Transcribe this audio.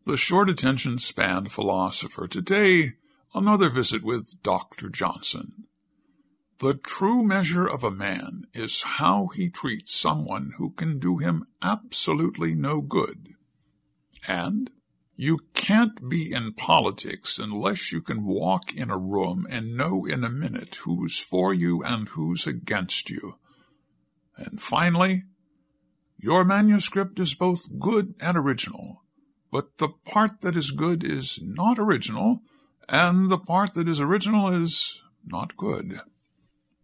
The short attention span philosopher. Today, another visit with Dr. Johnson. The true measure of a man is how he treats someone who can do him absolutely no good. And you can't be in politics unless you can walk in a room and know in a minute who's for you and who's against you. And finally, your manuscript is both good and original. But the part that is good is not original, and the part that is original is not good.